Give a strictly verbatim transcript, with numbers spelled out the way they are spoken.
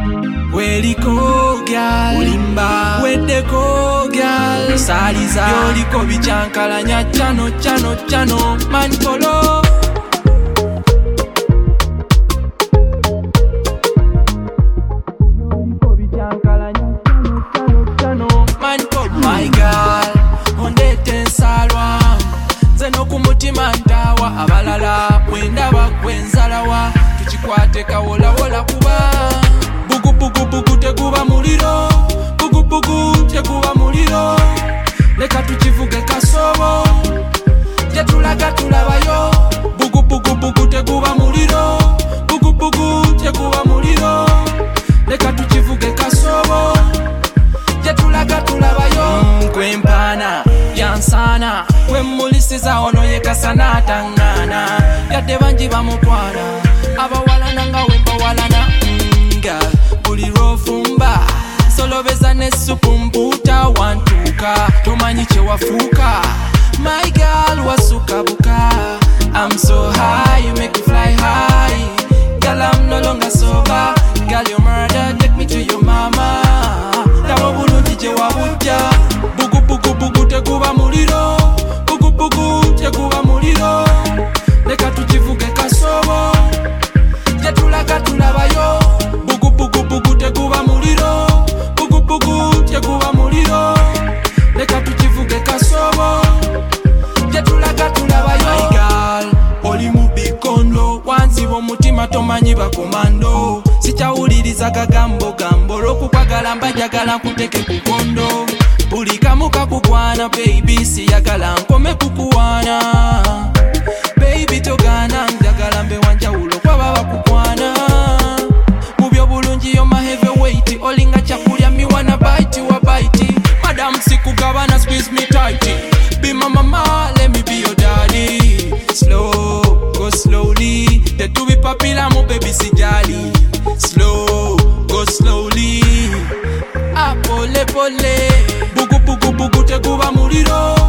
Weliko gyal ulimba weddeko gyal saliza yoliko bichankalanya chano chano chano mankolo my girl ondete nsalwa nze n'okumutima ntawa abalala bwendaba gwenzalawa tukikwate kawolawola kuba bugu bugu bugu teguba muliro bugu bugu teguba muliro leka tukivuge kasobo tetulaga tulabayo bugu bugu bugu teguba muliro bugu bugu teguba muliro leka tukivuge kasobo tetulaga tulabayo kwempana yansana kwemulisiza ono yekasana tangana yadde banji bamutwala abawalana nga wembawalana nga buli lwofumba solobeza n'essupu mpuuta wantuuka tomanyi kyewafuuka my girl wasuka buka I'm so high you make me fly high girl I'm no longer sober girl you murder take me to your mama tabo bulungi gye wabujja bugu bugu bugu teguba muliro bugu bugu teguba muliro leka tukivuge kasobo tetulaga tulabayo bugu bugu bugu teguba muliro bugu bugu teguba muliro leka tukivuge kasobo tetulaga tulabayo my girl oli mu bikondo wanziba omutima tomanyi bakomando sikyawuliriza kagambo gambo lw'okukwagala mbajagala nkuteke ku kondo buli kamu kakugwana baby siyagala nkome kukuwana baby togana njagala mbe wanjawulo kwaba bakugwana mu by'obulungi yo ma heavyweight olinga kyakulya miwana bite wa bite madam sikugabana squeeze me tight be my mama let me be your daddy slow go slowly tetubi papila mu baby sijali slow go slowly apole pole bugu bugu bugu teguba muliro